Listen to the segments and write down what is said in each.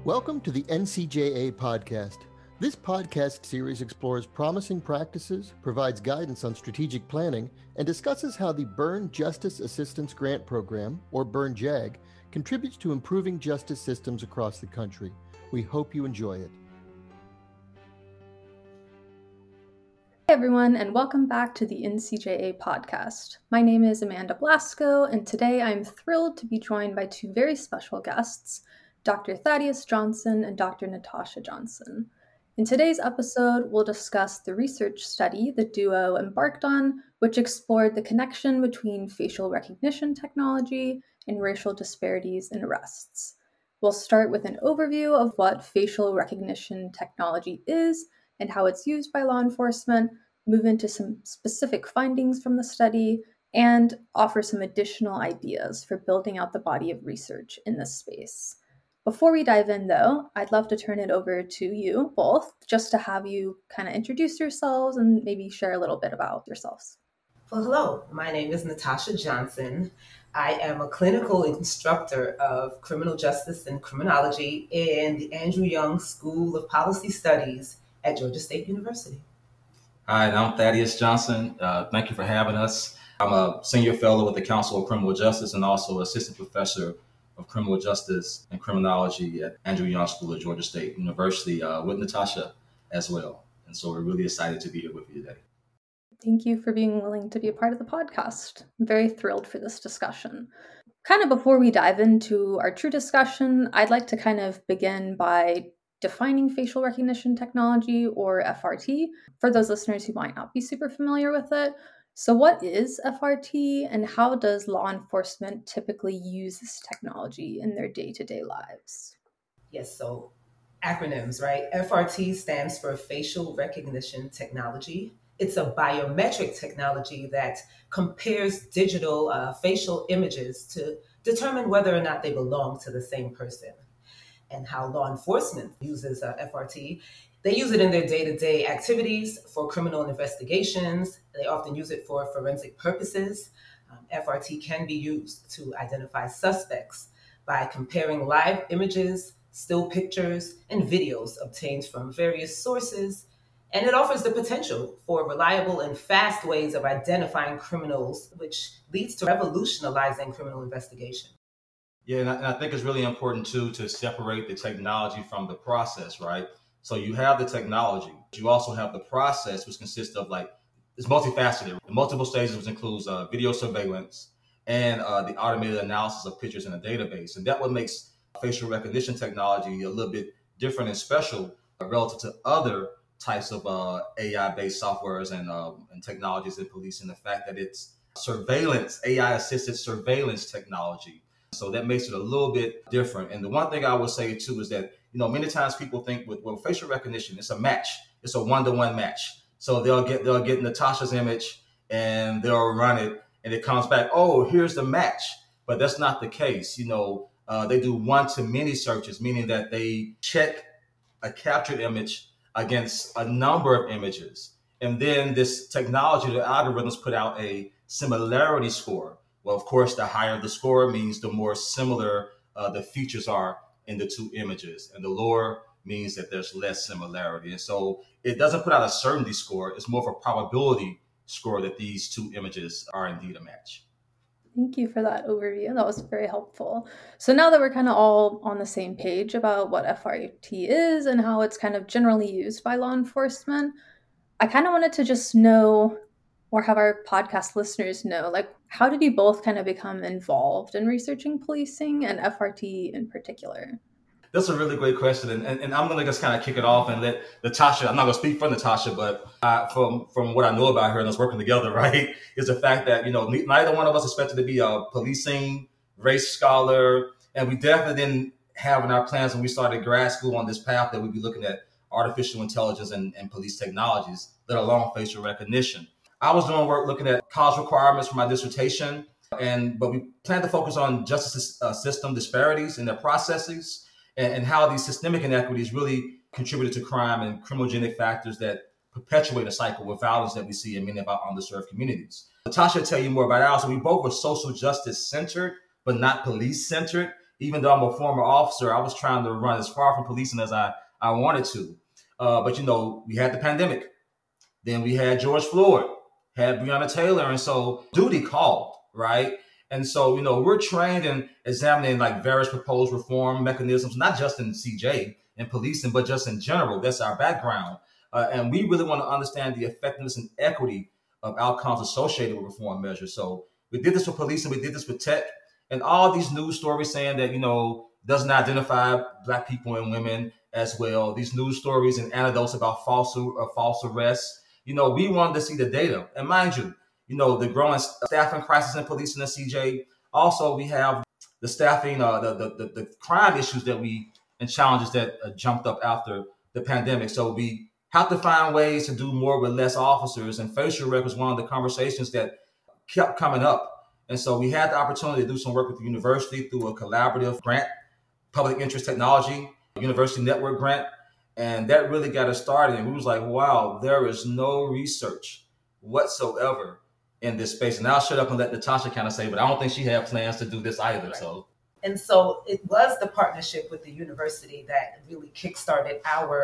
Welcome to the NCJA podcast. This podcast series explores promising practices, provides guidance on strategic planning, and discusses how the Burn Justice Assistance Grant Program, or Burn JAG, contributes to improving justice systems across the country. We hope you enjoy it. Hey everyone, and welcome back to the NCJA podcast. My name is Amanda Blasco, and today I'm thrilled to be joined by two very special guests, Dr. Thaddeus Johnson and Dr. Natasha Johnson. In today's episode, we'll discuss the research study the duo embarked on, which explored the connection between facial recognition technology and racial disparities in arrests. We'll start with an overview of what facial recognition technology is and how it's used by law enforcement, move into some specific findings from the study, and offer some additional ideas for building out the body of research in this space. Before we dive in, though, I'd love to turn it over to you both, just to have you kind of introduce yourselves and maybe share a little bit about yourselves. Well, hello. My name is Natasha Johnson. I am a clinical instructor of criminal justice and criminology in the Andrew Young School of Policy Studies at Georgia State University. Hi, I'm Thaddeus Johnson. Thank you for having us. I'm a senior fellow with the Council of Criminal Justice and also assistant professor of criminal justice and criminology at Andrew Young School of Georgia State University with Natasha as well. And so we're really excited to be here with you today. Thank you for being willing to be a part of the podcast. I'm very thrilled for this discussion. Kind of before we dive into our true discussion, I'd like to kind of begin by defining facial recognition technology, or FRT, for those listeners who might not be super familiar with it. So what is FRT, and how does law enforcement typically use this technology in their day-to-day lives? Yes, so acronyms, right? FRT stands for Facial Recognition Technology. It's a biometric technology that compares digital facial images to determine whether or not they belong to the same person. And how law enforcement uses FRT. They use it in their day-to-day activities for criminal investigations. They often use it for forensic purposes. FRT can be used to identify suspects by comparing live images, still pictures, and videos obtained from various sources. And it offers the potential for reliable and fast ways of identifying criminals, which leads to revolutionizing criminal investigation. Yeah, and I think it's really important, too, to separate the technology from the process, right? So you have the technology, but you also have the process, which consists of it's multifaceted. The multiple stages, which includes video surveillance and the automated analysis of pictures in a database. And that what makes facial recognition technology a little bit different and special relative to other types of AI-based softwares and technologies in policing, the fact that it's surveillance, AI-assisted surveillance technology. So that makes it a little bit different. And the one thing I would say too is that, many times people think with facial recognition, it's a match. It's a one-to-one match. So they'll get Natasha's image and they'll run it and it comes back, oh, here's the match. But that's not the case. They do one-to-many searches, meaning that they check a captured image against a number of images. And then this technology, the algorithms put out a similarity score. Well, of course, the higher the score means the more similar the features are in the two images. And the lower means that there's less similarity. And so it doesn't put out a certainty score. It's more of a probability score that these two images are indeed a match. Thank you for that overview. That was very helpful. So now that we're kind of all on the same page about what FRT is and how it's kind of generally used by law enforcement, I kind of wanted to just know, or have our podcast listeners know, how did you both kind of become involved in researching policing and FRT in particular? That's a really great question. And I'm going to just kind of kick it off and let Natasha, I'm not going to speak for Natasha, but from what I know about her and us working together, right, is the fact that, neither one of us expected to be a policing race scholar. And we definitely didn't have in our plans when we started grad school on this path that we'd be looking at artificial intelligence and police technologies, let alone facial recognition. I was doing work looking at college requirements for my dissertation, but we plan to focus on justice system disparities in their processes and how these systemic inequities really contributed to crime and criminogenic factors that perpetuate a cycle of violence that we see in many of our underserved communities. Natasha will tell you more about ours. So we both were social justice centered, but not police centered, Even though I'm a former officer, I was trying to run as far from policing as I wanted to. But, we had the pandemic. Then we had George Floyd, had Breonna Taylor. And so duty called, right? And so, we're trained in examining like various proposed reform mechanisms, not just in CJ and policing, but just in general. That's our background. And we really want to understand the effectiveness and equity of outcomes associated with reform measures. So we did this with policing, we did this with tech, and all these news stories saying that, doesn't identify Black people and women as well. These news stories and anecdotes about false arrests. We wanted to see the data. And mind you, the growing staffing crisis in policing and CJ. Also, we have the staffing, the crime issues and challenges that jumped up after the pandemic. So we have to find ways to do more with less officers. And facial rec was one of the conversations that kept coming up. And so we had the opportunity to do some work with the university through a collaborative grant, public interest technology, university network grant. And that really got us started. And we was like, wow, there is no research whatsoever in this space. And I'll shut up and let Natasha kind of say, but I don't think she had plans to do this either. Right. And so it was the partnership with the university that really kickstarted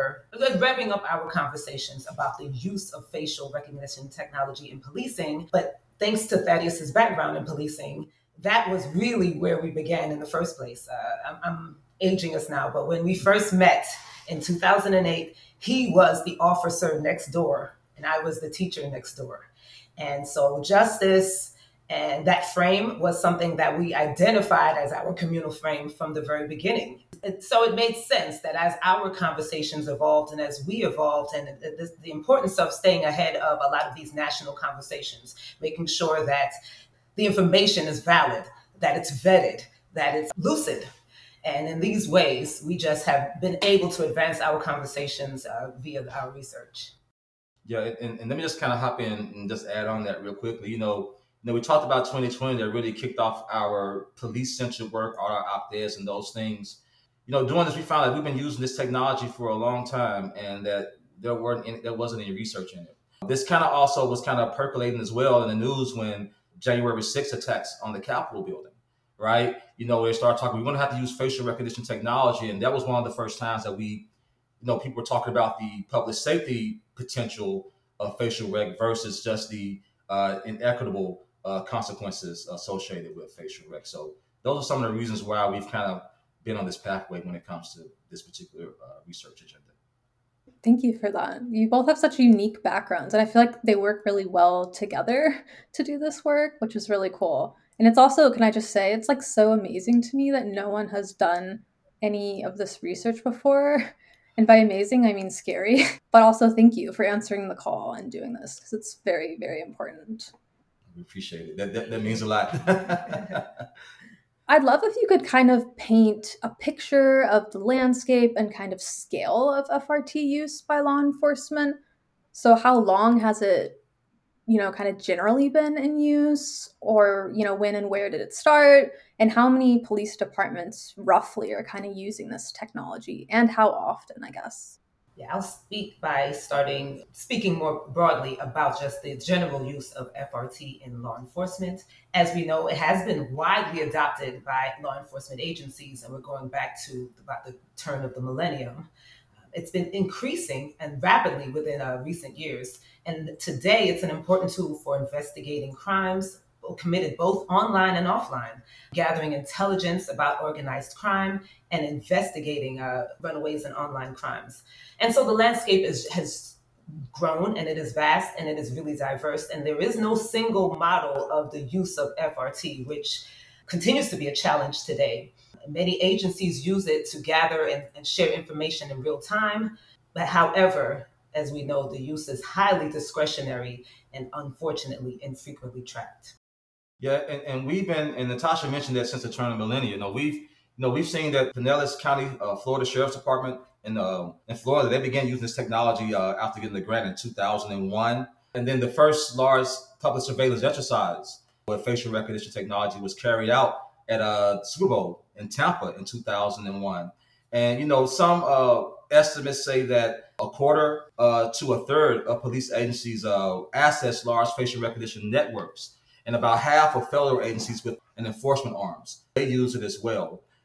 revving up our conversations about the use of facial recognition technology in policing. But thanks to Thaddeus's background in policing, that was really where we began in the first place. I'm aging us now, but when we first met in 2008, he was the officer next door and I was the teacher next door. And so justice and that frame was something that we identified as our communal frame from the very beginning. And so it made sense that as our conversations evolved and as we evolved, and the importance of staying ahead of a lot of these national conversations, making sure that the information is valid, that it's vetted, that it's lucid. And in these ways, we just have been able to advance our conversations via our research. Yeah, and let me just kind of hop in and just add on that real quickly. We talked about 2020 that really kicked off our police-centered work, all our op-eds and those things. Doing this, we found that we've been using this technology for a long time and that there wasn't any research in it. This kind of also was kind of percolating as well in the news when January 6th attacks on the Capitol building, right? We started talking, we're going to have to use facial recognition technology. And that was one of the first times that people were talking about the public safety potential of facial rec versus just the inequitable consequences associated with facial rec. So those are some of the reasons why we've kind of been on this pathway when it comes to this particular research agenda. Thank you for that. You both have such unique backgrounds, and I feel like they work really well together to do this work, which is really cool. And it's also, can I just say, it's like so amazing to me that no one has done any of this research before. And by amazing, I mean scary. But also thank you for answering the call and doing this, because it's very, very important. We appreciate it. That means a lot. I'd love if you could kind of paint a picture of the landscape and kind of scale of FRT use by law enforcement. So how long has it, kind of generally been in use, or, when and where did it start, and how many police departments roughly are kind of using this technology, and how often, I guess? Yeah, I'll speak by speaking more broadly about just the general use of FRT in law enforcement. As we know, it has been widely adopted by law enforcement agencies, and we're going back to about the turn of the millennium. It's been increasing and rapidly within recent years. And today, it's an important tool for investigating crimes committed both online and offline, gathering intelligence about organized crime, and investigating runaways and online crimes. And so the landscape has grown, and it is vast, and it is really diverse. And there is no single model of the use of FRT, which continues to be a challenge today. Many agencies use it to gather and share information in real time. But however, as we know, the use is highly discretionary and unfortunately infrequently tracked. Yeah, and we've been, and Natasha mentioned that since the turn of the millennium, we've seen that Pinellas County, Florida Sheriff's Department in Florida, they began using this technology after getting the grant in 2001. And then the first large public surveillance exercise with facial recognition technology was carried out at a Super Bowl in Tampa in 2001. And, some estimates say that a quarter to a third of police agencies access large facial recognition networks, and about half of federal agencies with an enforcement arms, they use it as well.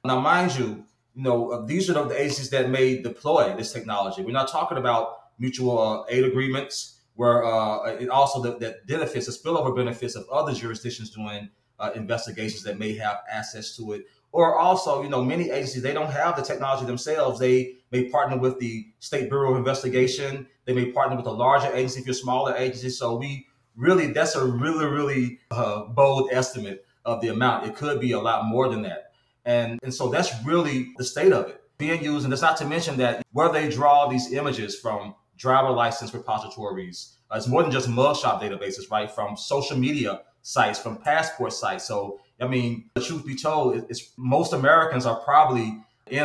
Now, mind you, these are the agencies that may deploy this technology. We're not talking about mutual aid agreements where it also that benefits, the spillover benefits of other jurisdictions doing investigations that may have access to it. Or also, many agencies, they don't have the technology themselves. They may partner with the State Bureau of Investigation. They may partner with a larger agency if you're a smaller agency. So that's a really, really bold estimate of the amount. It could be a lot more than that. And so that's really the state of it being used. And that's not to mention that where they draw these images from driver license repositories, it's more than just mugshot databases, right? From social media sites, from passport sites. So, the truth be told, it's most Americans are probably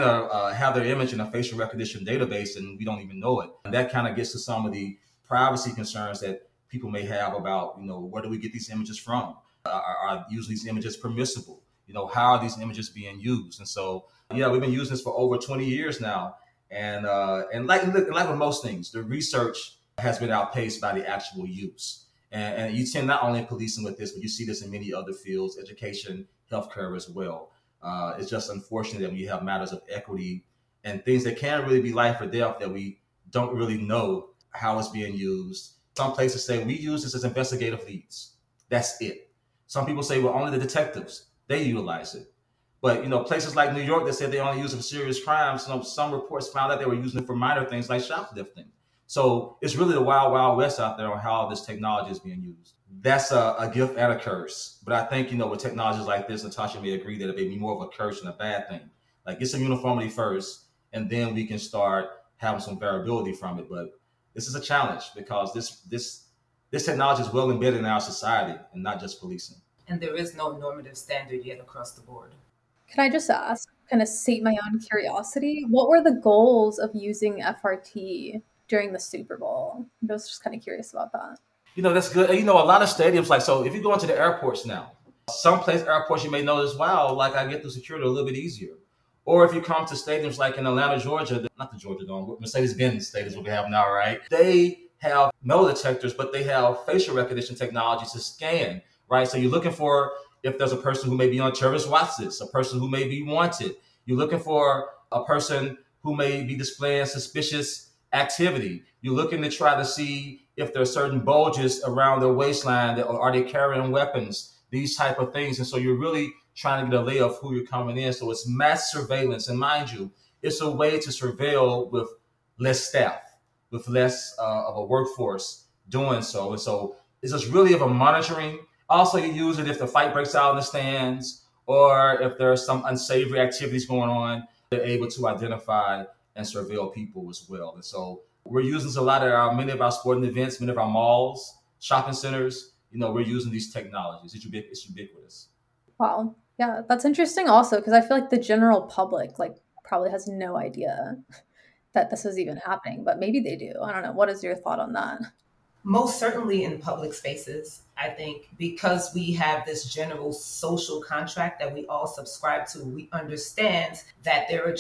have their image in a facial recognition database, and we don't even know it. And that kind of gets to some of the privacy concerns that people may have about, where do we get these images from? Are usually these images permissible? How are these images being used? And so, we've been using this for over 20 years now. And like with most things, the research has been outpaced by the actual use. And you tend not only in policing with this, but you see this in many other fields, education, healthcare as well. It's just unfortunate that we have matters of equity and things that can really be life or death that we don't really know how it's being used. Some places say we use this as investigative leads. That's it. Some people say, well, only the detectives, they utilize it. But, places like New York that said they only use it for serious crimes, some reports found that they were using it for minor things like shoplifting. So it's really the wild, wild west out there on how this technology is being used. That's a gift and a curse. But I think, with technologies like this, Natasha may agree that it may be more of a curse than a bad thing. Like, get some uniformity first, and then we can start having some variability from it. But this is a challenge because this technology is well embedded in our society and not just policing. And there is no normative standard yet across the board. Can I just ask, kind of sate my own curiosity, what were the goals of using FRT during the Super Bowl? I was just kind of curious about that. That's good. A lot of stadiums, so if you go into the airports now, some airports you may notice, wow, like I get through security a little bit easier. Or if you come to stadiums like in Atlanta, Georgia, not the Georgia Dome, Mercedes-Benz stadiums what we have now, right? They have metal detectors, but they have facial recognition technology to scan, right? So you're looking for if there's a person who may be on terrorist watch list, a person who may be wanted. You're looking for a person who may be displaying suspicious activity. You're looking to try to see if there are certain bulges around their waistline, or are they carrying weapons, these type of things. And so you're really trying to get a lay of who you're coming in. So it's mass surveillance. And mind you, it's a way to surveil with less staff, with less of a workforce doing so. And so it's just really of a monitoring. Also, you use it if the fight breaks out in the stands or if there are some unsavory activities going on. They're able to identify and surveil people as well. And so we're using this a lot at many of our sporting events, many of our malls, shopping centers. We're using these technologies. It's ubiquitous. Wow. Yeah, that's interesting also because I feel like the general public probably has no idea that this is even happening, but maybe they do. I don't know. What is your thought on that? Most certainly in public spaces, I think, because we have this general social contract that we all subscribe to, we understand that there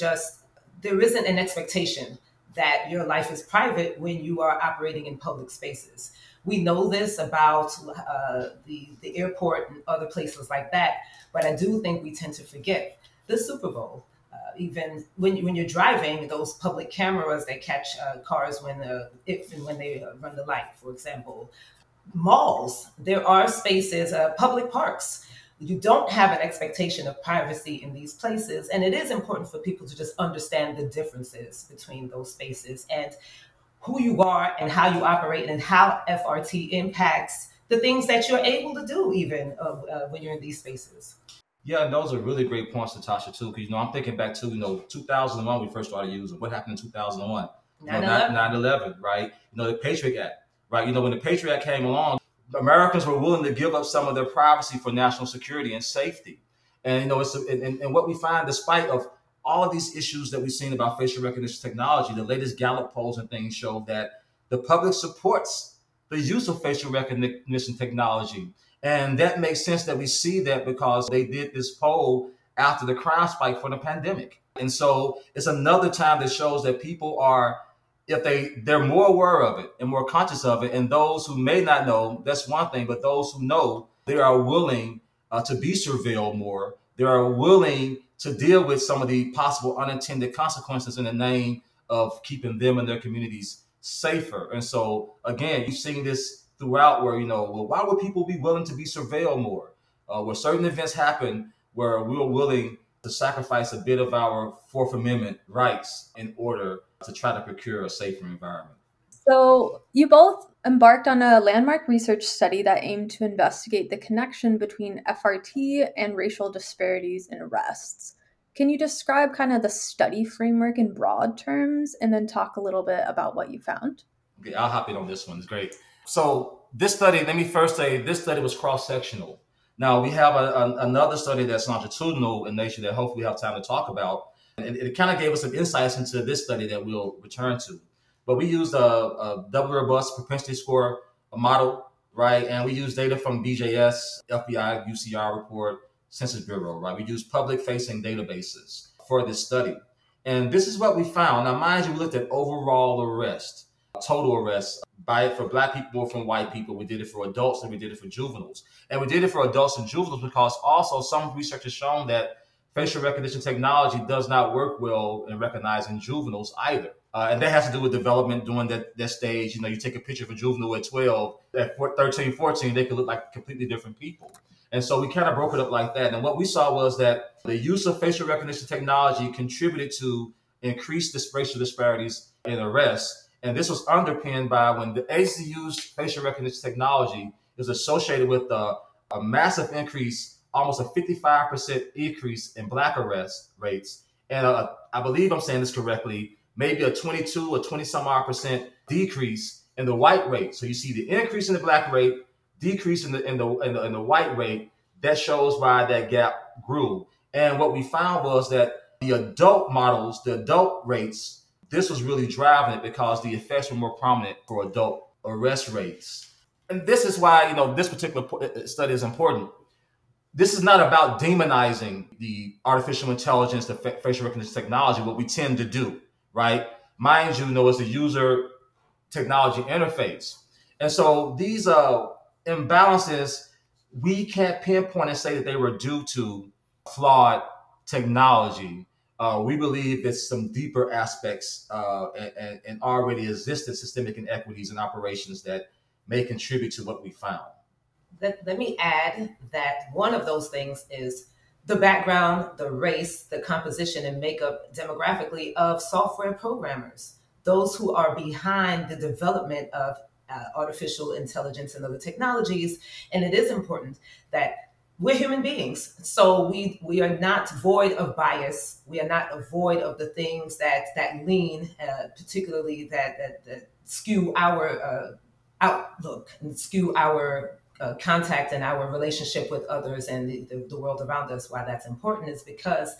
isn't an expectation that your life is private when you are operating in public spaces. We know this about the airport and other places like that, but I do think we tend to forget the Super Bowl. Even when you're driving, those public cameras that catch cars if and when they run the light, for example. Malls, there are spaces, public parks. You don't have an expectation of privacy in these places. And it is important for people to just understand the differences between those spaces and who you are and how you operate and how FRT impacts the things that you're able to do even when you're in these spaces. Yeah, and those are really great points, Natasha, too, because, I'm thinking back to, 2001, we first started using. What happened in 2001? 9/11, right? The Patriot Act, right? When the Patriot Act came along, Americans were willing to give up some of their privacy for national security and safety. And, and what we find, despite of all of these issues that we've seen about facial recognition technology, the latest Gallup polls and things show that the public supports the use of facial recognition technology. And that makes sense that we see that because they did this poll after the crime spike for the pandemic. And so it's another time that shows that people are, if they're more aware of it and more conscious of it. And those who may not know, that's one thing, but those who know, they are willing to be surveilled more. They are willing to deal with some of the possible unintended consequences in the name of keeping them and their communities safer. And so, again, you've seen this throughout where, well, why would people be willing to be surveilled more? Where certain events happen where we're willing to sacrifice a bit of our Fourth Amendment rights in order to try to procure a safer environment. So you both embarked on a landmark research study that aimed to investigate the connection between FRT and racial disparities in arrests. Can you describe kind of the study framework in broad terms and then talk a little bit about what you found? Okay, I'll hop in on this one. It's great. So this study, let me first say, this study was cross-sectional. Now, we have another study that's longitudinal in nature that hopefully we have time to talk about. And it kind of gave us some insights into this study that we'll return to. But we used a double robust propensity score model, right? And we used data from BJS, FBI, UCR report, Census Bureau, right? We used public-facing databases for this study. And this is what we found. Now, mind you, we looked at overall arrest, total arrests, for Black people or from white people. We did it for adults and we did it for juveniles. And we did it for adults and juveniles because also some research has shown that facial recognition technology does not work well in recognizing juveniles either. And that has to do with development during that stage. You take a picture of a juvenile at 12, at 13, 14, they could look like completely different people. And so we kind of broke it up like that. And what we saw was that the use of facial recognition technology contributed to increased racial disparities in arrests. And this was underpinned by when the agency used facial recognition technology, it was associated with a massive increase, almost a 55% increase in Black arrest rates. And I believe I'm saying this correctly, maybe a 22 or 20 some odd percent decrease in the white rate. So you see the increase in the Black rate, decrease in the white rate. That shows why that gap grew. And what we found was that the adult models, the adult rates, this was really driving it because the effects were more prominent for adult arrest rates. And this is why, this particular study is important. This is not about demonizing the artificial intelligence, the facial recognition technology, what we tend to do, right? Mind you, it's the user technology interface. And so these imbalances, we can't pinpoint and say that they were due to flawed technology. We believe it's some deeper aspects and already existing systemic inequities and operations that may contribute to what we found. Let me add that one of those things is the background, the race, the composition and makeup demographically of software programmers, those who are behind the development of artificial intelligence and other technologies. And it is important that we're human beings. So we are not void of bias. We are not void of the things that lean, particularly that skew our outlook and skew our contact and our relationship with others and the world around us. Why that's important is because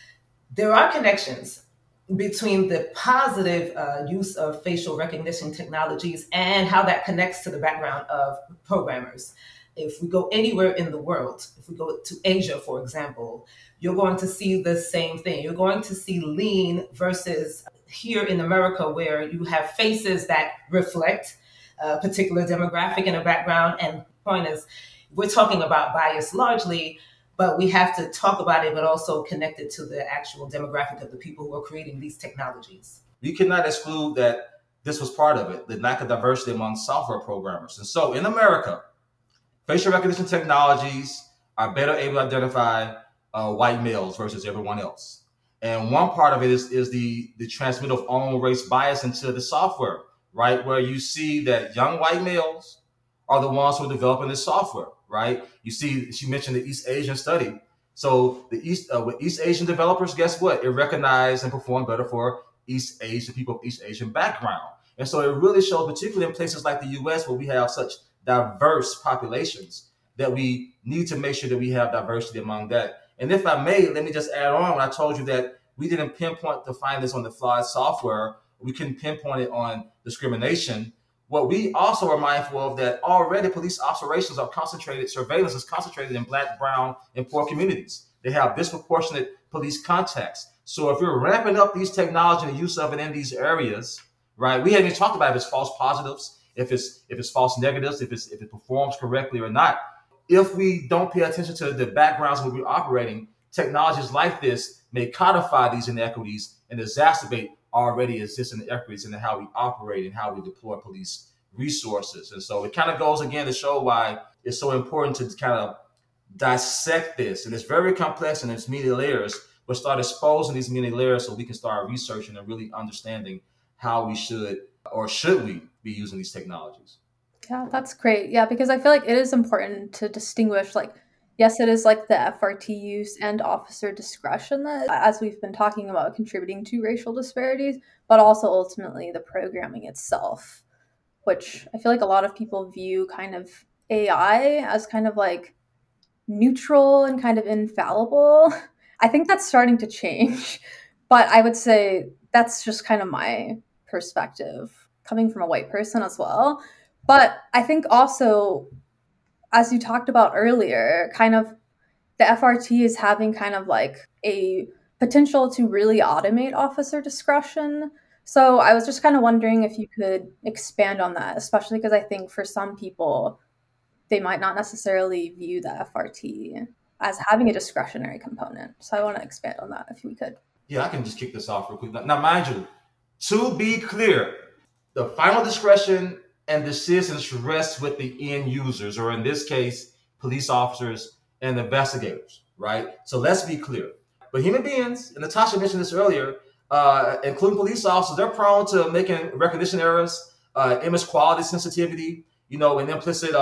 there are connections between the positive use of facial recognition technologies and how that connects to the background of programmers. If we go anywhere in the world, if we go to Asia, for example, you're going to see the same thing. You're going to see lean versus here in America, where you have faces that reflect a particular demographic and a background. And point is, we're talking about bias largely, but we have to talk about it, but also connect it to the actual demographic of the people who are creating these technologies. We cannot exclude that this was part of it, the lack of diversity among software programmers. And so in America, facial recognition technologies are better able to identify white males versus everyone else. And one part of it is the transmittal of own race bias into the software, right? Where you see that young white males are the ones who are developing this software, right? You see, she mentioned the East Asian study. So the with East Asian developers, guess what? It recognized and performed better for East Asian people of East Asian background. And so it really shows, particularly in places like the US, where we have such diverse populations, that we need to make sure that we have diversity among that. And if I may, let me just add on, when I told you that we didn't pinpoint the findings on the flawed software, we couldn't pinpoint it on discrimination. What we also are mindful of, that already police operations are concentrated, surveillance is concentrated in Black, brown, and poor communities. They have disproportionate police contacts. So if you're ramping up these technology and the use of it in these areas, right? We haven't even talked about if it's false positives, if it's false negatives, if it performs correctly or not. If we don't pay attention to the backgrounds where we're operating, technologies like this may codify these inequities and exacerbate already existing inequities in how we operate and how we deploy police resources. And so it kind of goes again to show why it's so important to kind of dissect this. And it's very complex and it's many layers, but start exposing these many layers so we can start researching and really understanding how we should we be using these technologies. Yeah, that's great. Yeah, because I feel like it is important to distinguish, like, yes, it is like the FRT use and officer discretion that, as we've been talking about, contributing to racial disparities, but also ultimately the programming itself, which I feel like a lot of people view kind of AI as kind of like neutral and kind of infallible. I think that's starting to change, but I would say that's just kind of my perspective coming from a white person as well. But I think also, as you talked about earlier, kind of the FRT is having kind of like a potential to really automate officer discretion. So I was just kind of wondering if you could expand on that, especially because I think for some people, they might not necessarily view the FRT as having a discretionary component. So I want to expand on that if we could. Yeah, I can just kick this off real quick. Now, mind you, to be clear, the final discretion and decisions rest with the end users, or in this case, police officers and investigators, right? So let's be clear. But human beings, and Natasha mentioned this earlier, including police officers, they're prone to making recognition errors, image quality sensitivity, and implicit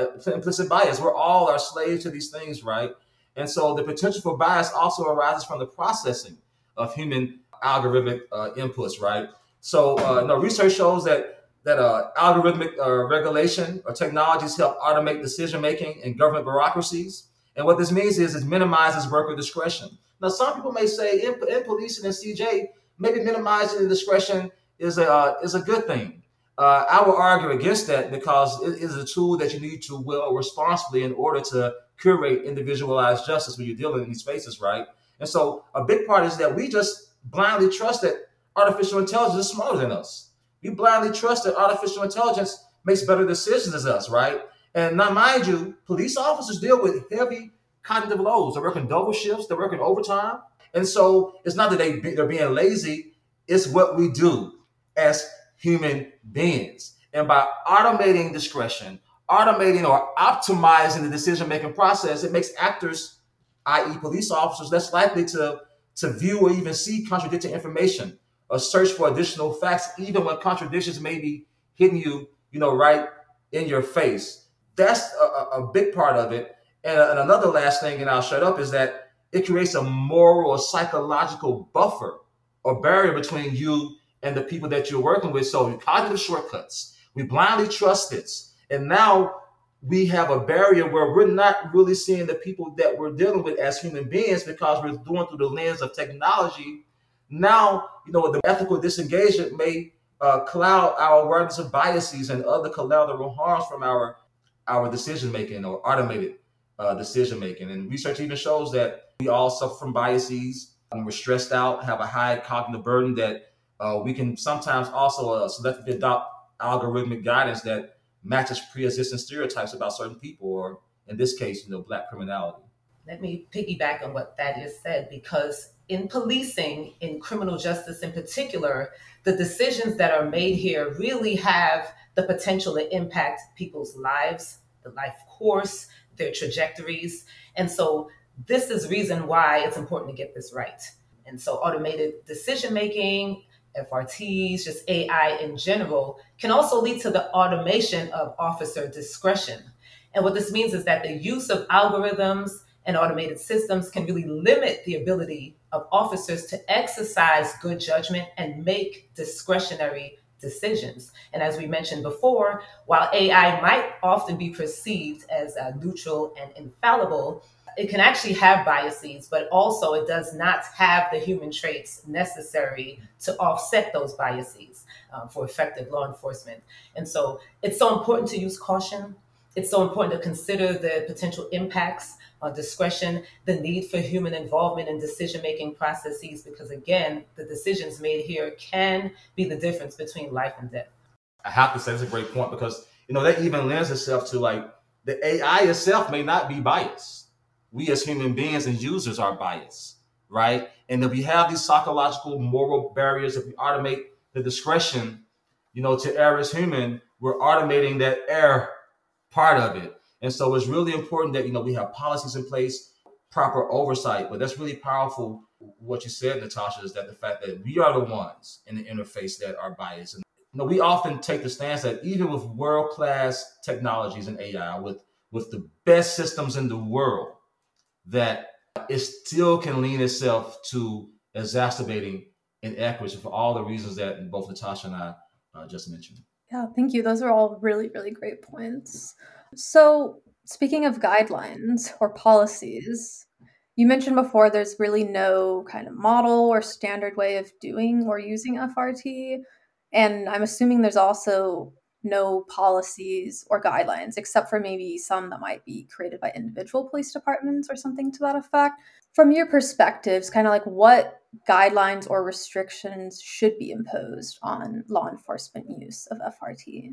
bias. We're all are slaves to these things, right? And so the potential for bias also arises from the processing of human algorithmic inputs, right? So research shows that algorithmic regulation or technologies help automate decision making in government bureaucracies. And what this means is it minimizes worker discretion. Now, some people may say in policing and CJ, maybe minimizing the discretion is a good thing. I will argue against that because it is a tool that you need to wield responsibly in order to curate individualized justice when you're dealing in these spaces, right? And so a big part is that we just blindly trust that artificial intelligence is smarter than us. We blindly trust that artificial intelligence makes better decisions than us, right? And now, mind you, police officers deal with heavy cognitive loads. They're working double shifts, they're working overtime. And so it's not that they're being lazy, it's what we do as human beings. And by automating discretion, automating or optimizing the decision-making process, it makes actors, i.e. police officers, less likely to view or even see contradicting information or search for additional facts, even when contradictions may be hitting you, right in your face. That's a big part of it. And another last thing, and I'll shut up, is that it creates a moral or psychological buffer or barrier between you and the people that you're working with. So cognitive shortcuts, we blindly trust this. And now we have a barrier where we're not really seeing the people that we're dealing with as human beings because we're doing through the lens of technology. Now, the ethical disengagement may cloud our awareness of biases and other collateral harms from our decision-making or automated decision-making. And research even shows that we all suffer from biases when we're stressed out, have a high cognitive burden, that we can sometimes also selectively adopt algorithmic guidance that matches pre-existing stereotypes about certain people, or in this case, Black criminality. Let me piggyback on what Thaddeus said, because in policing, in criminal justice in particular, the decisions that are made here really have the potential to impact people's lives, the life course, their trajectories. And so this is reason why it's important to get this right. And so automated decision-making, FRTs, just AI in general, can also lead to the automation of officer discretion. And what this means is that the use of algorithms and automated systems can really limit the ability of officers to exercise good judgment and make discretionary decisions. And as we mentioned before, while AI might often be perceived as neutral and infallible, it can actually have biases, but also it does not have the human traits necessary to offset those biases for effective law enforcement. And so it's so important to use caution. It's so important to consider the potential impacts on discretion, the need for human involvement in decision-making processes, because again, the decisions made here can be the difference between life and death. I have to say that's a great point, because that even lends itself to, like, the AI itself may not be biased. we as human beings and users are biased, right? And if we have these psychological, moral barriers, if we automate the discretion, to err as human, we're automating that error part of it. And so it's really important that, we have policies in place, proper oversight. But that's really powerful. What you said, Natasha, is that the fact that we are the ones in the interface that are biased. And, we often take the stance that even with world-class technologies and AI, with the best systems in the world, that it still can lean itself to exacerbating inequities for all the reasons that both Natasha and I just mentioned. Yeah, thank you. Those are all really, really great points. So speaking of guidelines or policies, you mentioned before there's really no kind of model or standard way of doing or using FRT. And I'm assuming there's also no policies or guidelines, except for maybe some that might be created by individual police departments or something to that effect. From your perspectives, kind of like what guidelines or restrictions should be imposed on law enforcement use of FRT?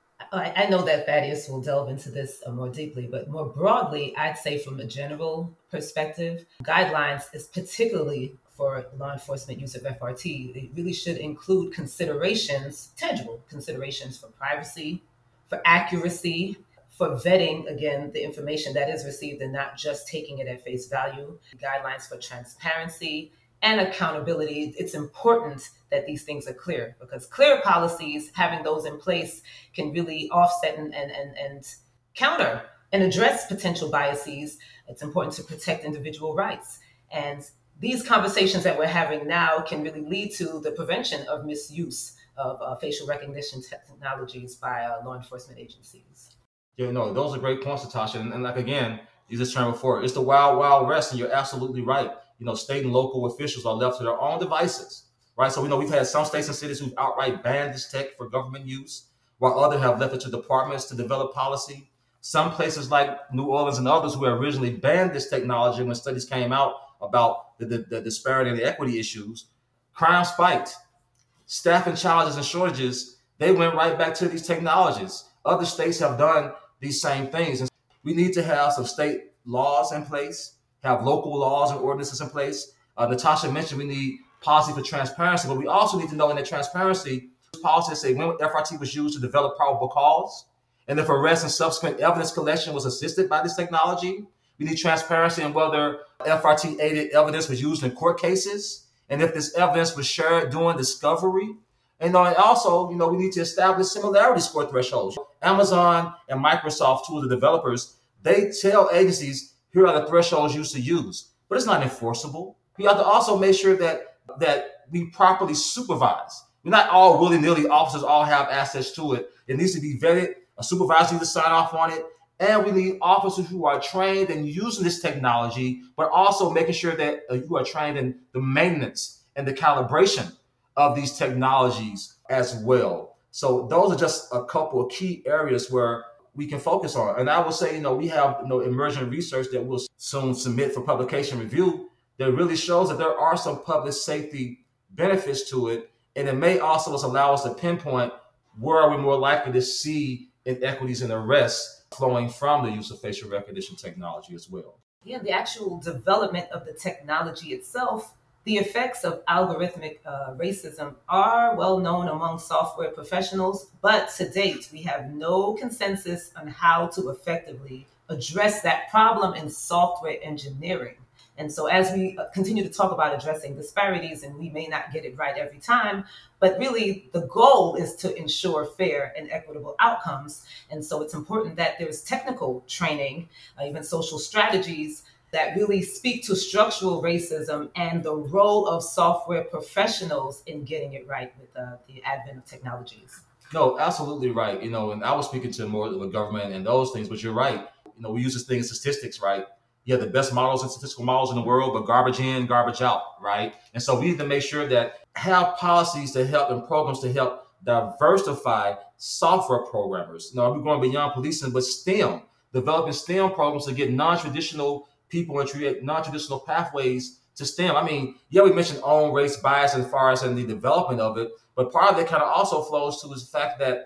I know that Thaddeus will delve into this more deeply, but more broadly, I'd say from a general perspective, guidelines is particularly for law enforcement use of FRT. It really should include considerations, tangible considerations for privacy, for accuracy, for vetting, again, the information that is received and not just taking it at face value, guidelines for transparency and accountability. It's important that these things are clear, because clear policies, having those in place, can really offset and counter and address potential biases. It's important to protect individual rights. And these conversations that we're having now can really lead to the prevention of misuse of facial recognition technologies by law enforcement agencies. Yeah, no, those are great points, Natasha. And like, again, you just termed before, it's the wild, wild west, and you're absolutely right. State and local officials are left to their own devices, right? So we've had some states and cities who've outright banned this tech for government use, while others have left it to departments to develop policy. Some places like New Orleans and others who originally banned this technology, when studies came out about the disparity and the equity issues, crime spiked. Staffing challenges and shortages, they went right back to these technologies. Other states have done these same things. And we need to have some state laws in place, have local laws and ordinances in place. Natasha mentioned we need policy for transparency, but we also need to know in that transparency, policies say when FRT was used to develop probable cause, and if arrest and subsequent evidence collection was assisted by this technology. We need transparency in whether FRT-aided evidence was used in court cases, and if this evidence was shared during discovery. And also, we need to establish similarity score thresholds. Amazon and Microsoft, two of the developers, they tell agencies, here are the thresholds used to use, but it's not enforceable. We have to also make sure that we properly supervise. We're not all willy-nilly, officers all have access to it. It needs to be vetted, a supervisor needs to sign off on it, and we need officers who are trained in using this technology, but also making sure that you are trained in the maintenance and the calibration of these technologies as well. So those are just a couple of key areas where we can focus on. And I will say, we have emerging research that we'll soon submit for publication review that really shows that there are some public safety benefits to it. And it may also allow us to pinpoint where are we more likely to see inequities and arrests flowing from the use of facial recognition technology as well. Yeah, the actual development of the technology itself, the effects of algorithmic racism are well known among software professionals, but to date, we have no consensus on how to effectively address that problem in software engineering. And so as we continue to talk about addressing disparities, and we may not get it right every time, but really the goal is to ensure fair and equitable outcomes. And so it's important that there's technical training, even social strategies that really speak to structural racism and the role of software professionals in getting it right with the advent of technologies. No, absolutely right. And I was speaking to more of the government and those things, but you're right. We use this thing in statistics, right? You have the best models and statistical models in the world, but garbage in, garbage out, right? And so we need to make sure that have policies to help and programs to help diversify software programmers. We're going beyond policing, but STEM, developing STEM programs to get non-traditional people and create non-traditional pathways to STEM. We mentioned own race bias as far as in the development of it, but part of it kind of also flows to is the fact that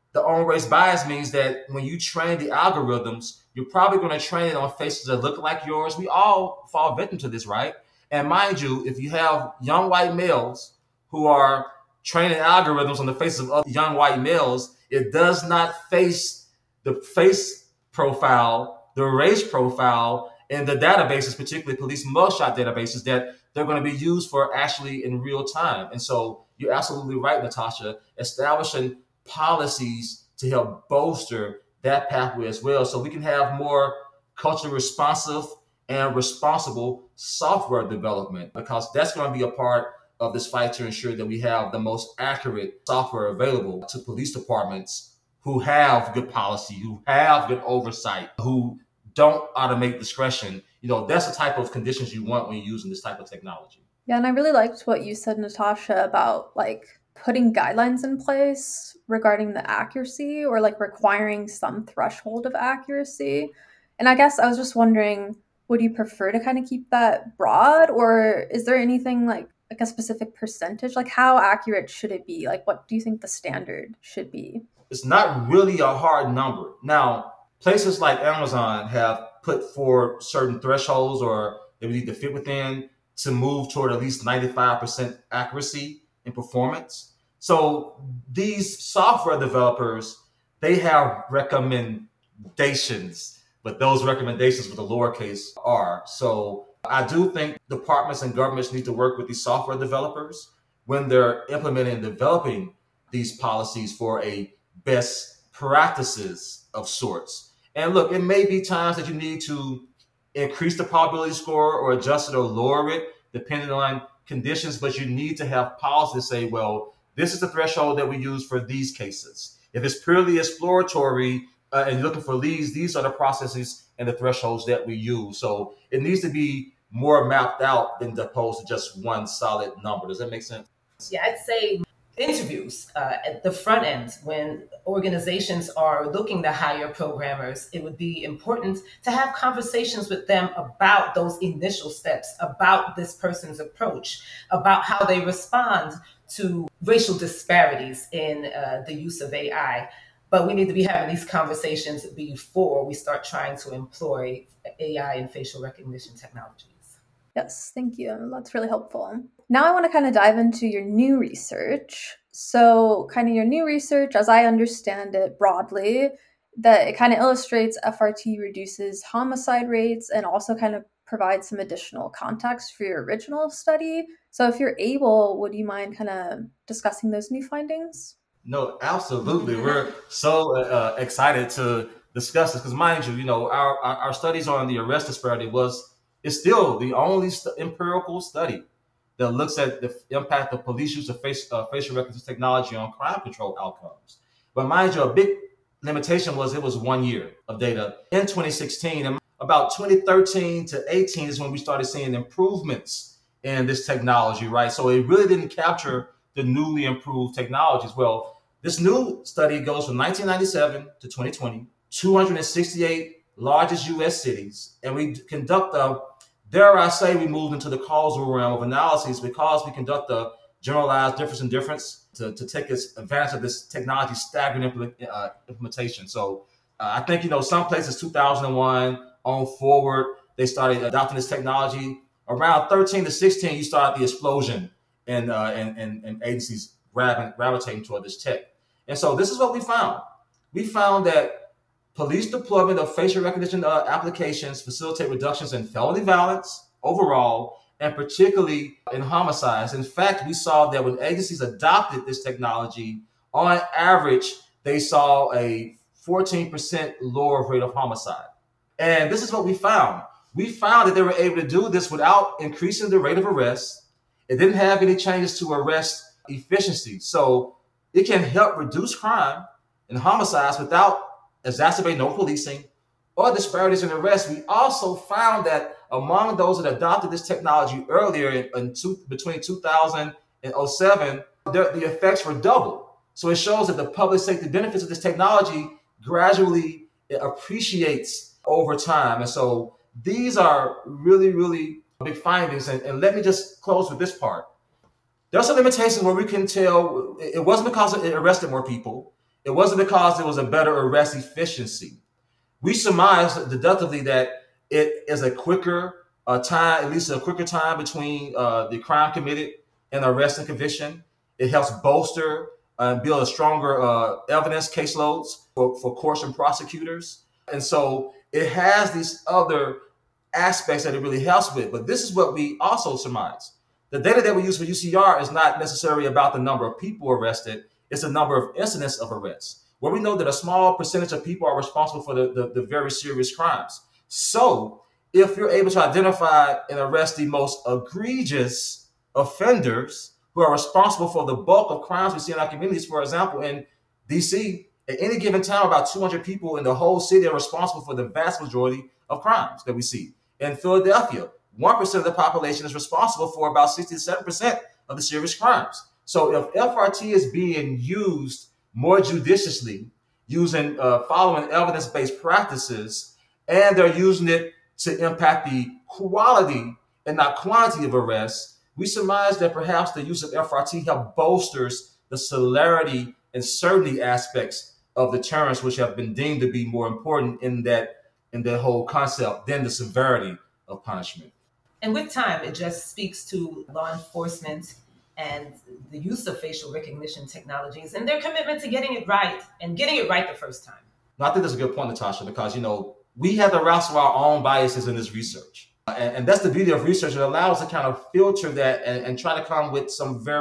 the own race bias means that when you train the algorithms, you're probably going to train it on faces that look like yours. We all fall victim to this, right? And mind you, if you have young white males who are training algorithms on the faces of other young white males, it does not face the face profile, the race profile in the databases, particularly police mugshot databases, that they're going to be used for actually in real time. And so you're absolutely right, Natasha, establishing policies to help bolster that pathway as well, so we can have more culturally responsive and responsible software development, because that's going to be a part of this fight to ensure that we have the most accurate software available to police departments who have good policy, who have good oversight, who don't automate discretion. That's the type of conditions you want when you're using this type of technology. Yeah, and I really liked what you said, Natasha, about putting guidelines in place regarding the accuracy, or requiring some threshold of accuracy. And I guess I was just wondering, would you prefer to kind of keep that broad, or is there anything like a specific percentage? How accurate should it be? What do you think the standard should be? It's not really a hard number. Now, places like Amazon have put forward certain thresholds, or they would need to fit within, to move toward at least 95% accuracy in performance. So these software developers, they have recommendations, but those recommendations with a lowercase r. So I do think departments and governments need to work with these software developers when they're implementing and developing these policies for a best practices of sorts. And look, it may be times that you need to increase the probability score or adjust it or lower it depending on conditions, but you need to have policy to say, well, this is the threshold that we use for these cases. If it's purely exploratory and you're looking for leads, these are the processes and the thresholds that we use. So it needs to be more mapped out than opposed to just one solid number. Does that make sense? Yeah, I'd say interviews at the front end, when organizations are looking to hire programmers, it would be important to have conversations with them about those initial steps, about this person's approach, about how they respond to racial disparities in the use of AI. But we need to be having these conversations before we start trying to employ AI and facial recognition technologies. Yes, thank you. That's really helpful. Now I want to kind of dive into your new research. So kind of your new research, as I understand it broadly, that it kind of illustrates FRT reduces homicide rates and also kind of provides some additional context for your original study. So if you're able, would you mind kind of discussing those new findings? No, absolutely. We're so excited to discuss this because, mind you, our studies on the arrest disparity is still the only empirical study that looks at the impact of police use of facial recognition technology on crime control outcomes. But mind you, a big limitation was it was 1 year of data in 2016. And about 2013 to 18 is when we started seeing improvements in this technology, right? So it really didn't capture the newly improved technologies. Well, this new study goes from 1997 to 2020, 268 largest U.S. cities, and we conduct dare I say, we moved into the causal realm of analysis because we conduct a generalized difference in difference to take advantage of this technology staggering implementation. So I think, some places 2001 on forward, they started adopting this technology. Around 13 to 16, you start the explosion and agencies gravitating toward this tech. And so this is what we found. We found that police deployment of facial recognition applications facilitate reductions in felony violence overall, and particularly in homicides. In fact, we saw that when agencies adopted this technology, on average, they saw a 14% lower rate of homicide. And this is what we found. We found that they were able to do this without increasing the rate of arrest. It didn't have any changes to arrest efficiency. So it can help reduce crime and homicides without exacerbating over-policing or disparities in arrest. We also found that among those that adopted this technology earlier between 2000 and 2007, the effects were double. So it shows that the public safety benefits of this technology gradually appreciates over time. And so these are really, really big findings. And let me just close with this part. There's some limitations where we can tell it wasn't because it arrested more people. It it wasn't because there was a better arrest efficiency. We surmised deductively that it is a quicker time, at least a quicker time between the crime committed and arrest and conviction. It helps bolster and build a stronger evidence caseloads for courts and prosecutors. And so it has these other aspects that it really helps with. But this is what we also surmise. The data that we use for UCR is not necessarily about the number of people arrested. It's the number of incidents of arrests, where we know that a small percentage of people are responsible for the very serious crimes. So if you're able to identify and arrest the most egregious offenders who are responsible for the bulk of crimes we see in our communities, for example, in DC, at any given time, about 200 people in the whole city are responsible for the vast majority of crimes that we see. In Philadelphia, 1% of the population is responsible for about 67% of the serious crimes. So if FRT is being used more judiciously, following evidence-based practices, and they're using it to impact the quality and not quantity of arrests, we surmise that perhaps the use of FRT help bolsters the celerity and certainty aspects of deterrence, which have been deemed to be more important in that whole concept than the severity of punishment. And with time, it just speaks to law enforcement and the use of facial recognition technologies and their commitment to getting it right and getting it right the first time. No, I think that's a good point, Natasha, because, we have to wrestle our own biases in this research. And that's the beauty of research. It allows us to kind of filter that and try to come with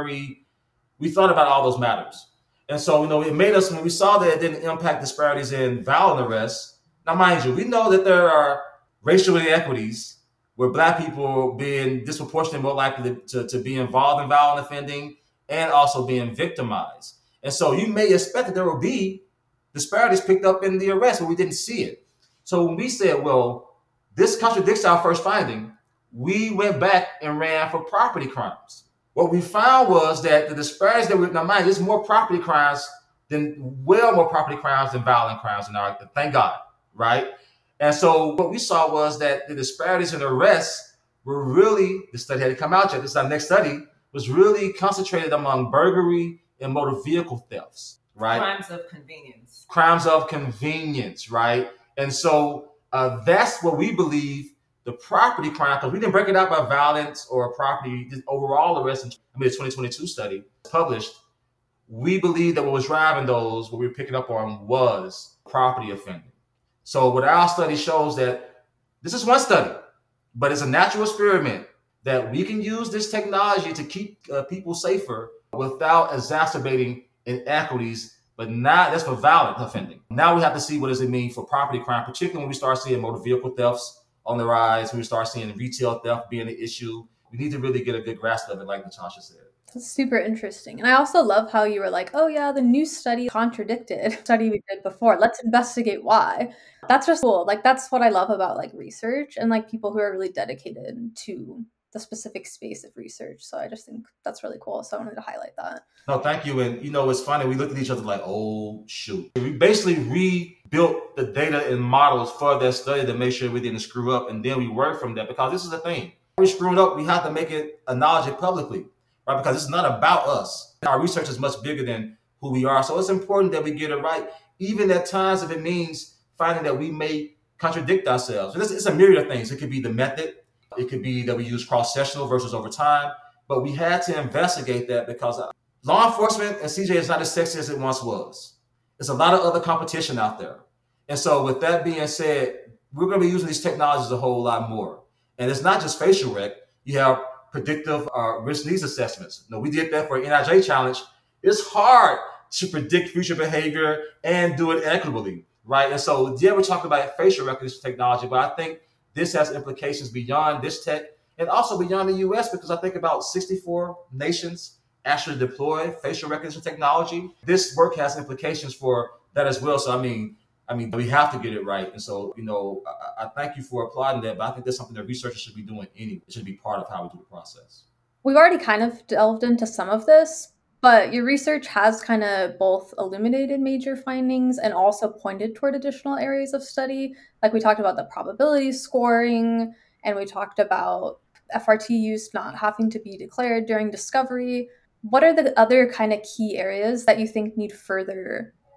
we thought about all those matters. And so, it made us, when we saw that it didn't impact disparities in violent arrests. Now, mind you, we know that there are racial inequities where Black people being disproportionately more likely to be involved in violent offending and also being victimized. And so you may expect that there will be disparities picked up in the arrest, but we didn't see it. So when we said, well, this contradicts our first finding, we went back and ran for property crimes. What we found was that the disparities now mind, there's more property crimes more property crimes than violent crimes in our, thank God, right? And so what we saw was that the disparities in arrests were really, the study had to come out yet, this is our next study, was really concentrated among burglary and motor vehicle thefts, right? Crimes of convenience, right? And so that's what we believe the property crime, because we didn't break it out by violence or property, just overall arrests. The 2022 study published, we believe that what was driving those, what we were picking up on was property offending. So what our study shows that this is one study, but it's a natural experiment that we can use this technology to keep people safer without exacerbating inequities, but not that's for violent offending. Now we have to see what does it mean for property crime, particularly when we start seeing motor vehicle thefts on the rise, when we start seeing retail theft being an issue. We need to really get a good grasp of it, like Natasha said. That's super interesting. And I also love how you were like, oh yeah, the new study contradicted the study we did before. Let's investigate why. That's just cool. Like, that's what I love about like research and like people who are really dedicated to the specific space of research. So I just think that's really cool. So I wanted to highlight that. No, thank you. And it's funny. We looked at each other like, oh, shoot. We basically rebuilt the data and models for that study to make sure we didn't screw up. And then we worked from that, because this is the thing. If we screwed up, we have to make it, acknowledge it publicly. Right? Because it's not about us. Our research is much bigger than who we are. So it's important that we get it right, even at times if it means finding that we may contradict ourselves. And it's a myriad of things. It could be the method. It could be that we use cross-sectional versus over time. But we had to investigate that because law enforcement and CJ is not as sexy as it once was. There's a lot of other competition out there. And so with that being said, we're going to be using these technologies a whole lot more. And it's not just facial rec. You have predictive risk needs assessments. We did that for NIJ challenge. It's hard to predict future behavior and do it equitably, right? And so, we're talking about facial recognition technology, but I think this has implications beyond this tech and also beyond the U.S. because I think about 64 nations actually deploy facial recognition technology. This work has implications for that as well. So, I mean, we have to get it right. And so, I thank you for applauding that, but I think that's something that researchers should be doing anyway. It should be part of how we do the process. We've already kind of delved into some of this, but your research has kind of both illuminated major findings and also pointed toward additional areas of study. Like we talked about the probability scoring, and we talked about FRT use not having to be declared during discovery. What are the other kind of key areas that you think need further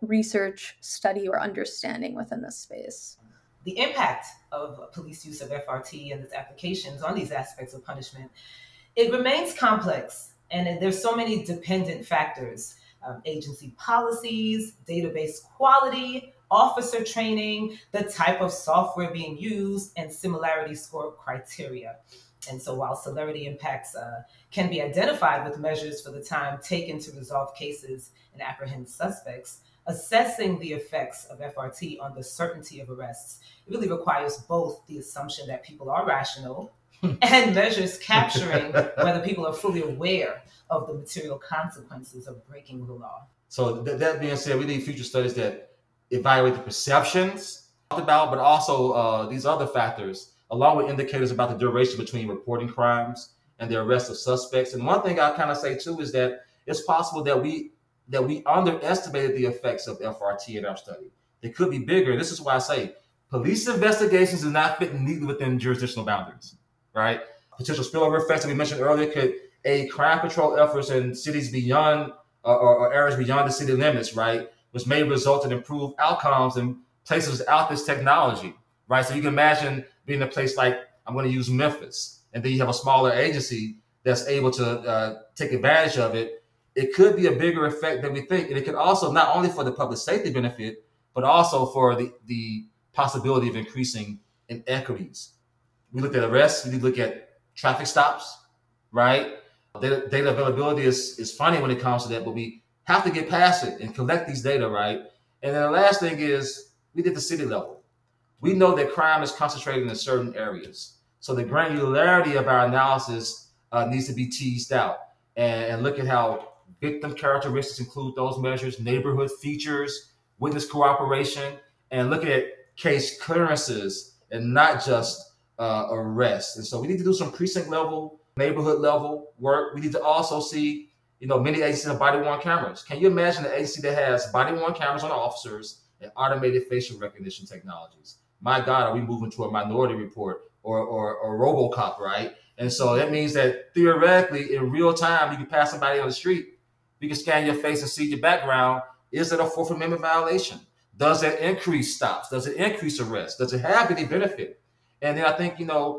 research, study, or understanding within this space? The impact of police use of FRT and its applications on these aspects of punishment, it remains complex, and there's so many dependent factors, agency policies, database quality, officer training, the type of software being used, and similarity score criteria. And so while celerity impacts can be identified with measures for the time taken to resolve cases and apprehend suspects, assessing the effects of FRT on the certainty of arrests, it really requires both the assumption that people are rational and measures capturing whether people are fully aware of the material consequences of breaking the law. So that being said, we need future studies that evaluate the perceptions about, but also these other factors, along with indicators about the duration between reporting crimes and the arrest of suspects. And one thing I kind of say too is that it's possible that we underestimated the effects of FRT in our study. They could be bigger. This is why I say police investigations do not fit neatly within jurisdictional boundaries, right? Potential spillover effects that we mentioned earlier could aid crime control efforts in cities beyond or areas beyond the city limits, right? Which may result in improved outcomes in places without this technology, right? So you can imagine being a place like, I'm going to use Memphis, and then you have a smaller agency that's able to take advantage of it. It could be a bigger effect than we think. And it could also, not only for the public safety benefit, but also for the possibility of increasing inequities. We looked at arrests, we look at traffic stops, right? Data availability is funny when it comes to that, but we have to get past it and collect these data, right? And then the last thing is, we did the city level. We know that crime is concentrated in certain areas. So the granularity of our analysis needs to be teased out and look at how victim characteristics include those measures, neighborhood features, witness cooperation, and look at case clearances and not just arrests. And so we need to do some precinct level, neighborhood level work. We need to also see, many agencies have body-worn cameras. Can you imagine an agency that has body-worn cameras on officers and automated facial recognition technologies? My God, are we moving to a Minority Report or RoboCop, right? And so that means that theoretically, in real time, you can pass somebody on the street. You can scan your face and see your background. Is it a Fourth Amendment violation? Does it increase stops? Does it increase arrests? Does it have any benefit? And then I think,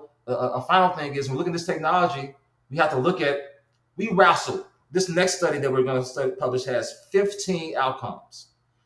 a final thing is when we look at this technology, we have to look at, we wrestled. This next study that we're going to publish has 15 outcomes.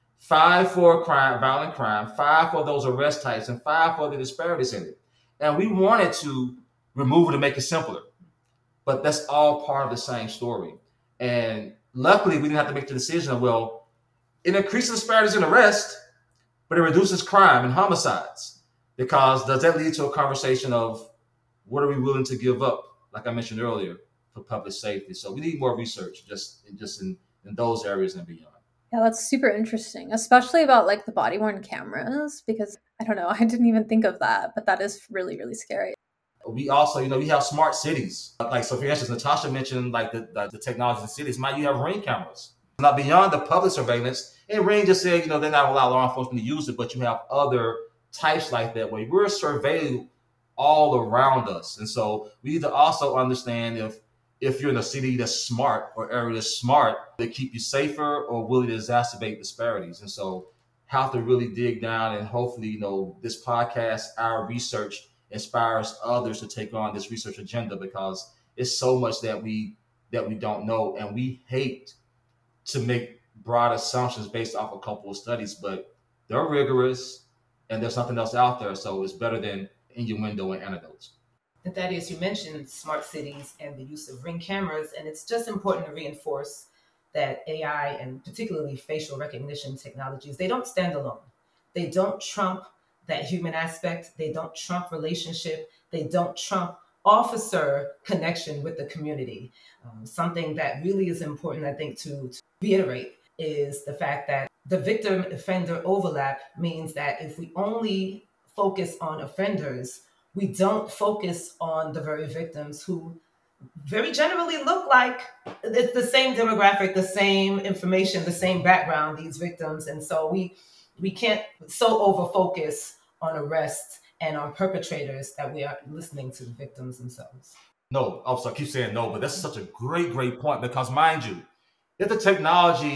5 for violent crime, 5 for those arrest types, and 5 for the disparities in it. And we wanted to remove it to make it simpler. But that's all part of the same story. And luckily, we didn't have to make the decision of, well, it increases disparities in arrest, but it reduces crime and homicides. Because does that lead to a conversation of what are we willing to give up, like I mentioned earlier, for public safety? So we need more research just in those areas and beyond. Yeah, that's super interesting, especially about like the body-worn cameras, because I don't know, I didn't even think of that, but that is really, really scary. We also, we have smart cities. Like, so for instance, Natasha mentioned like the technology in cities. Might you have Ring cameras? Now, beyond the public surveillance, and Ring just said, they're not allowed law enforcement to use it, but you have other types like that where we're surveilled all around us. And so we need to also understand if you're in a city that's smart or area that's smart, they keep you safer or will it exacerbate disparities? And so have to really dig down and hopefully, this podcast, our research inspires others to take on this research agenda because it's so much that we don't know. And we hate to make broad assumptions based off a couple of studies, but they're rigorous and there's something else out there. So it's better than innuendo and anecdotes. And that is, you mentioned smart cities and the use of Ring cameras, and it's just important to reinforce that AI and particularly facial recognition technologies, they don't stand alone. They don't trump that human aspect. They don't trump relationship. They don't trump officer connection with the community. Something that really is important, I think, to reiterate is the fact that the victim-offender overlap means that if we only focus on offenders, we don't focus on the very victims who very generally look like it's the same demographic, the same information, the same background, these victims. And so we can't so over-focus on arrests and on perpetrators that we are listening to the victims themselves. No, I keep saying no, but that's such a great point because mind you, if the technology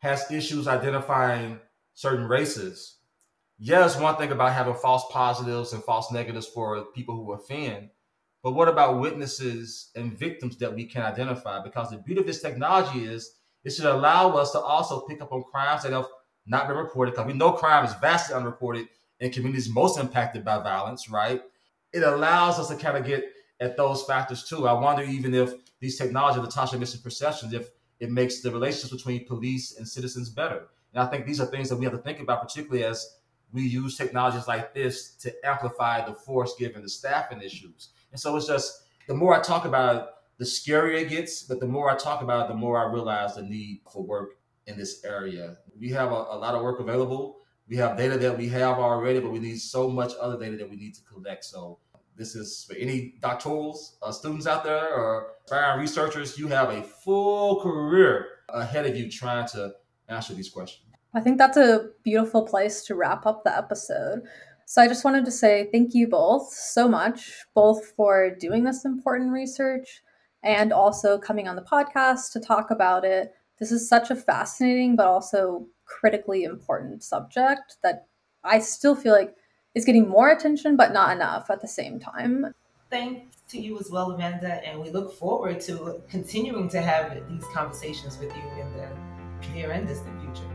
has issues identifying certain races, yes, one thing about having false positives and false negatives for people who offend, but what about witnesses and victims that we can identify? Because the beauty of this technology is it should allow us to also pick up on crimes that have not been reported, because we know crime is vastly unreported in communities most impacted by violence, right? It allows us to kind of get at those factors too. I wonder even if these technologies are the touch of missing perceptions, if it makes the relationships between police and citizens better. And I think these are things that we have to think about, particularly as we use technologies like this to amplify the force given the staffing issues. And so it's just, the more I talk about it, the scarier it gets, but the more I talk about it, the more I realize the need for work in this area. We have a lot of work available. We have data that we have already, but we need so much other data that we need to collect. So this is for any doctorals, students out there, or aspiring researchers. You have a full career ahead of you trying to answer these questions. I think that's a beautiful place to wrap up the episode. So I just wanted to say thank you both so much, both for doing this important research and also coming on the podcast to talk about it. This is such a fascinating but also critically important subject that I still feel like is getting more attention, but not enough at the same time. Thanks to you as well, Amanda, and we look forward to continuing to have these conversations with you in the near and distant future.